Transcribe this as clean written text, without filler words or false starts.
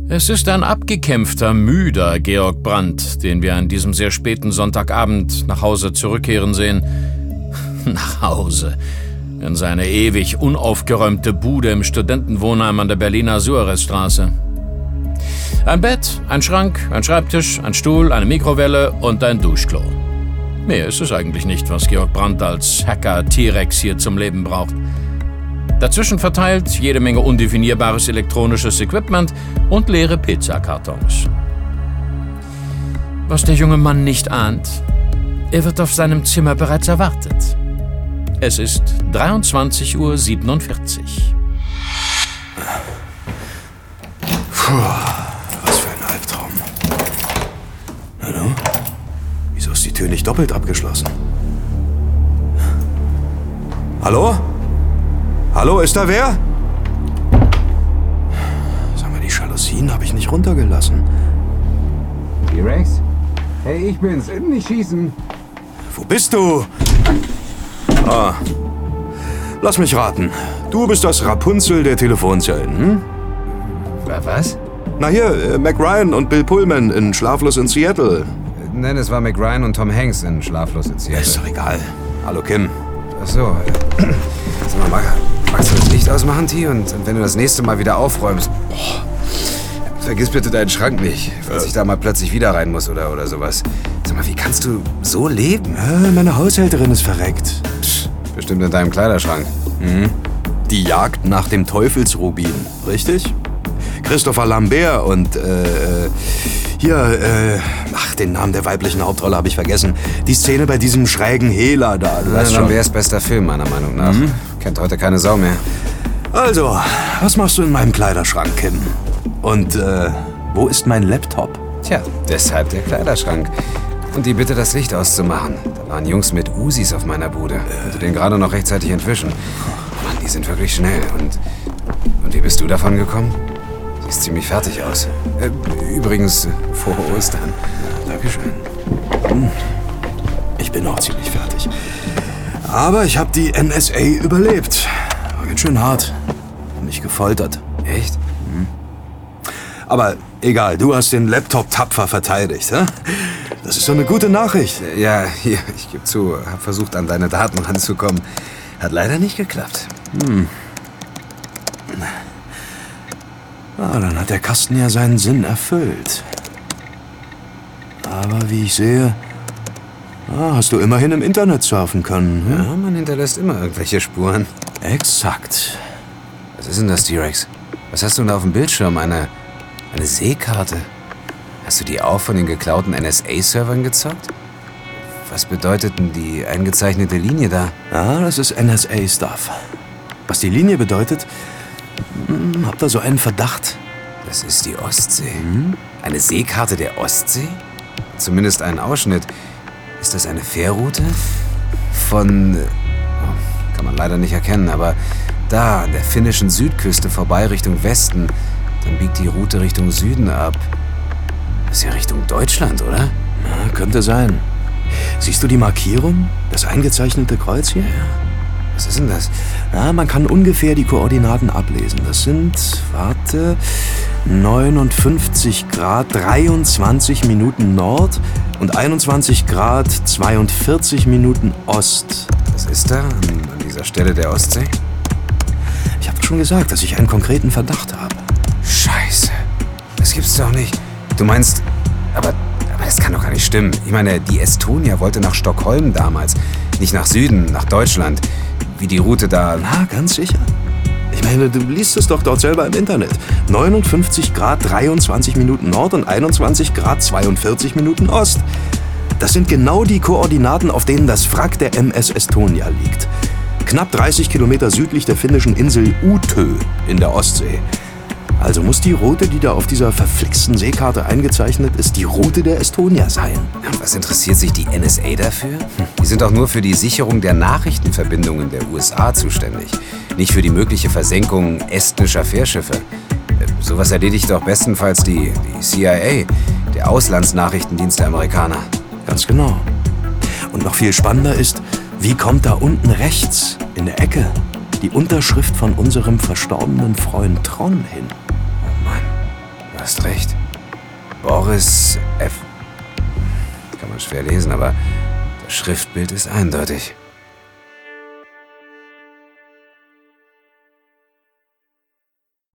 Es ist ein abgekämpfter, müder Georg Brandt, den wir an diesem sehr späten Sonntagabend nach Hause zurückkehren sehen. Nach Hause. In seine ewig unaufgeräumte Bude im Studentenwohnheim an der Berliner Suarezstraße. Ein Bett, ein Schrank, ein Schreibtisch, ein Stuhl, eine Mikrowelle und ein Duschklo. Mehr ist es eigentlich nicht, was Georg Brandt als Hacker-T-Rex hier zum Leben braucht. Dazwischen verteilt jede Menge undefinierbares elektronisches Equipment und leere Pizzakartons. Was der junge Mann nicht ahnt, er wird auf seinem Zimmer bereits erwartet. Es ist 23:47 Uhr. Puh, was für ein Albtraum. Hallo? Wieso ist die Tür nicht doppelt abgeschlossen? Hallo? Hallo, ist da wer? Sag mal, die Jalousien habe ich nicht runtergelassen. T-Rex? Hey, ich bin's. Nicht schießen. Wo bist du? Ah. Lass mich raten. Du bist das Rapunzel der Telefonzellen, hm? Was? Na hier, Mac Ryan und Bill Pullman in Schlaflos in Seattle. Nein, es war Mac Ryan und Tom Hanks in Schlaflos in Seattle. Ist doch egal. Hallo, Kim. Ach so. Sag mal, magst du das Licht ausmachen, T? Und wenn du das nächste Mal wieder aufräumst, vergiss bitte deinen Schrank nicht, falls ich da mal plötzlich wieder rein muss oder sowas. Sag mal, wie kannst du so leben? Meine Haushälterin ist verreckt. Bestimmt in deinem Kleiderschrank. Mhm. Die Jagd nach dem Teufelsrubin, richtig? Christopher Lambert und, den Namen der weiblichen Hauptrolle habe ich vergessen. Die Szene bei diesem schrägen Hehler da, du weißt schon. Lamberts bester Film, meiner Meinung nach. Kennt heute keine Sau mehr. Also, was machst du in meinem Kleiderschrank, Kim? Und, wo ist mein Laptop? Tja, deshalb der Kleiderschrank. Und die Bitte, das Licht auszumachen. Da waren Jungs mit Usis auf meiner Bude. Konnte den gerade noch rechtzeitig entwischen. Mann, die sind wirklich schnell. Und wie bist du davon gekommen? Siehst ziemlich fertig aus. Übrigens, frohe Ostern. Dankeschön. Ich bin auch ziemlich fertig. Aber ich habe die NSA überlebt. War ganz schön hart. Hab mich gefoltert. Echt? Aber egal, du hast den Laptop tapfer verteidigt, hä? Das ist doch eine gute Nachricht. Ja, hier, ich gebe zu, hab versucht, an deine Daten ranzukommen. Hat leider nicht geklappt. Dann hat der Kasten ja seinen Sinn erfüllt. Aber wie ich sehe, hast du immerhin im Internet surfen können. Hm? Ja, man hinterlässt immer irgendwelche Spuren. Exakt. Was ist denn das, T-Rex? Was hast du denn da auf dem Bildschirm? Eine Seekarte? Hast du die auch von den geklauten NSA-Servern gezockt? Was bedeutet denn die eingezeichnete Linie da? Ja, das ist NSA-Stuff. Was die Linie bedeutet, habt ihr so einen Verdacht? Das ist die Ostsee. Eine Seekarte der Ostsee? Zumindest ein Ausschnitt. Ist das eine Fährroute? Kann man leider nicht erkennen, aber da, an der finnischen Südküste vorbei Richtung Westen, dann biegt die Route Richtung Süden ab. Das ist ja Richtung Deutschland, oder? Ja, könnte sein. Siehst du die Markierung? Das eingezeichnete Kreuz hier? Ja. Was ist denn das? Ja, man kann ungefähr die Koordinaten ablesen. Das sind, 59 Grad 23 Minuten Nord und 21 Grad 42 Minuten Ost. Was ist da an dieser Stelle der Ostsee? Ich habe schon gesagt, dass ich einen konkreten Verdacht habe. Scheiße. Das gibt's doch nicht. Du meinst, aber das kann doch gar nicht stimmen. Ich meine, die Estonia wollte nach Stockholm damals, nicht nach Süden, nach Deutschland. Wie die Route da... Na, ganz sicher? Ich meine, du liest es doch dort selber im Internet. 59 Grad 23 Minuten Nord und 21 Grad 42 Minuten Ost. Das sind genau die Koordinaten, auf denen das Wrack der MS Estonia liegt. Knapp 30 Kilometer südlich der finnischen Insel Utö in der Ostsee. Also muss die Route, die da auf dieser verflixten Seekarte eingezeichnet ist, die Route der Estonia sein. Was interessiert sich die NSA dafür? Die sind doch nur für die Sicherung der Nachrichtenverbindungen der USA zuständig. Nicht für die mögliche Versenkung estnischer Fährschiffe. Sowas erledigt doch bestenfalls die CIA, der Auslandsnachrichtendienst der Amerikaner. Ganz genau. Und noch viel spannender ist, wie kommt da unten rechts in der Ecke die Unterschrift von unserem verstorbenen Freund Tron hin? Oh Mann, Du hast recht. Boris F. Kann man schwer lesen, aber das Schriftbild ist eindeutig.